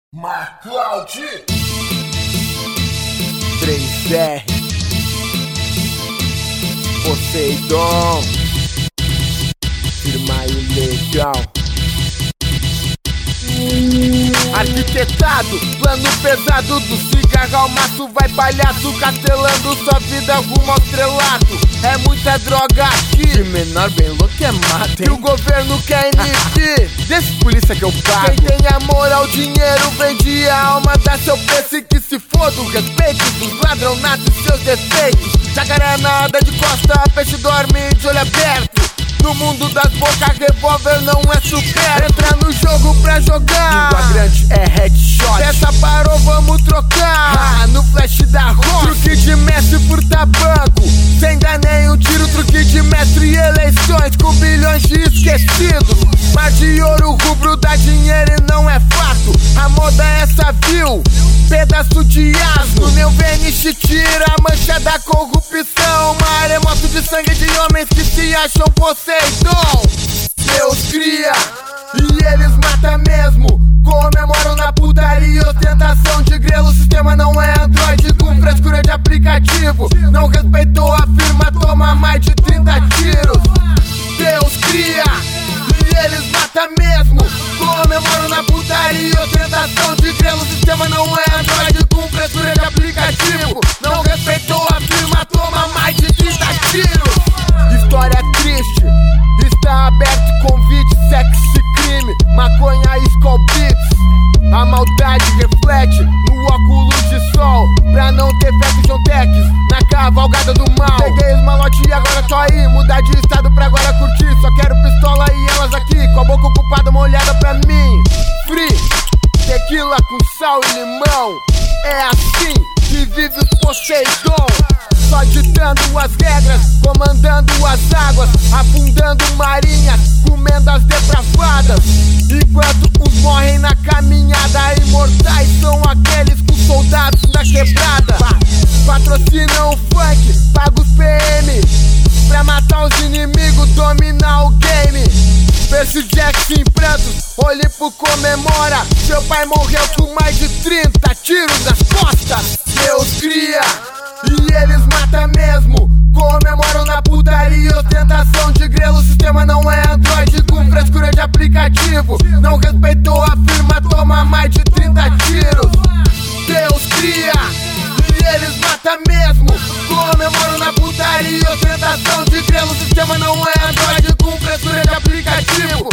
McCloud 3R Poseidon Firma ilegal. Arquitetado, plano pesado do cigarro ao maço. Vai palhaço castelando sua vida rumo ao estrelato. É muita droga aqui, de menor bem louco é mata, que o governo quer inibir. Desse polícia que eu pago. Quem tem amor ao dinheiro vende a alma, dá seu preço e que se foda o respeito dos ladronatos e seus defeitos. Jacaré nada de costa, peixe dorme de olho aberto. No mundo das bocas, revólver não é super. Entra no jogo pra jogar, língua grande é headshot. Essa parou, vamos trocar no flash da roça. Truque de mestre furta banco, sem dar nem um tiro. Truque de mestre e eleições com bilhões de esquecidos. Mar de ouro rubro dá dinheiro e não é fato. A moda é essa, viu? Pedaço de asno. Meu VNX tira a mancha da corrupção. Maremoto de sangue de homens que se acham Poseidon. Deus cria e eles matam mesmo. Comemoram na putaria, ostentação de grelo. O sistema não é Android com frescura de aplicativo. Não respeitou a firma, toma mais de 30 tiros. Deus cria e eles matam mesmo. Comemoram na putaria, ostentação de grelo. O sistema não é Android com frescura de aplicativo. Não respeitou a firma, toma mais de 30 tiros. História triste, está aberto convite. Sexo e crime, maconha e Skull Beats. A maldade reflete no óculos de sol, pra não ter fé de John Tex na cavalgada do mal. Peguei os malotes e agora tô aí. Mudar de estado pra agora curtir. Só quero pistola e elas aqui, com a boca ocupada, uma olhada pra mim. Free, tequila com sal e limão. É assim que vive o Poseidon. Só ditando as regras, comandando as águas, afundando marinhas, comendo as depravadas. Enquanto uns morrem na caminhada, imortais são aqueles com soldados na quebrada. Patrocinam o funk, paga os PM pra matar os inimigos, dominar o game. Percy Jackson em prantos, Olimpo comemora. Seu pai morreu com mais de 30 tiros nas costas. Deus cria e eles matam mesmo. Comemoram na putaria, ostentação de grelo. O sistema não é Android com frescura de aplicativo. Não respeitou a firma, toma mais de 30 tiros. Deus cria e eles matam mesmo. Comemoram na putaria, ostentação de grelo. O sistema não é Android com frescura de aplicativo.